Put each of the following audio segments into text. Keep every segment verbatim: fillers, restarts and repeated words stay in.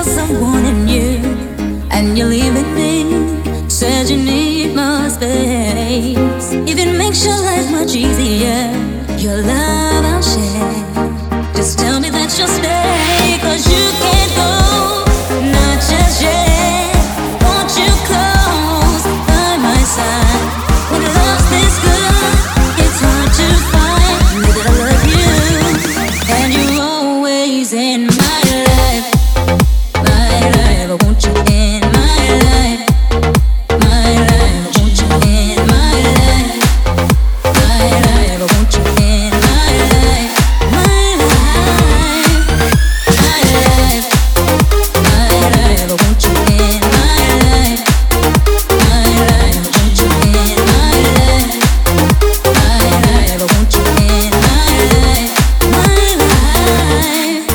someone in you, and you're leaving me. Said you need more space. If it makes your life much easier, your love I'll share. Just tell me that you'll stay, 'cause you can't go, not just yet. Want you close by my side. When love's this good, it's hard to find. Know that I love you, and you're always in my life. My life, I want you in my life. My life, I want you in my life. My life, I want you in my life. My life, my life, my life, I want you in my life. My life, I want you in my life. My life, I want you in my life. My life.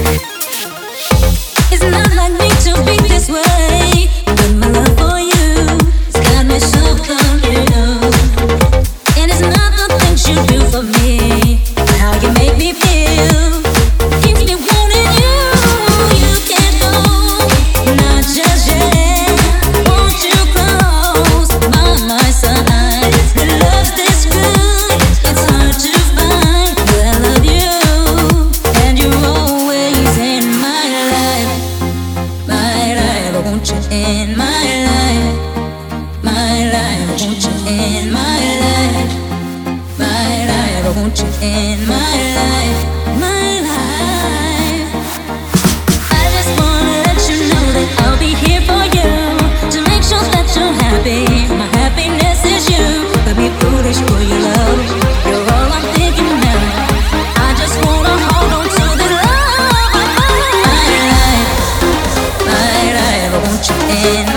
It's not like me to be this way, but my love for you's got me so confused. And it's not the things you do for me, but how you make me feel. Keeps me wanting you. You can't go, not just yet. Want you close by my side. When love's this good, it's hard to find. But I love you, and you're always in my life. My life, I want you in my life. My life, I want you in my life. My life, I want you in my life. My life. I just wanna let you know that I'll be here for you, to make sure that you're happy. My happiness is you. I'll be foolish for your love. You're all I'm thinking now. I just wanna hold on to this love. My life, my life, I want you in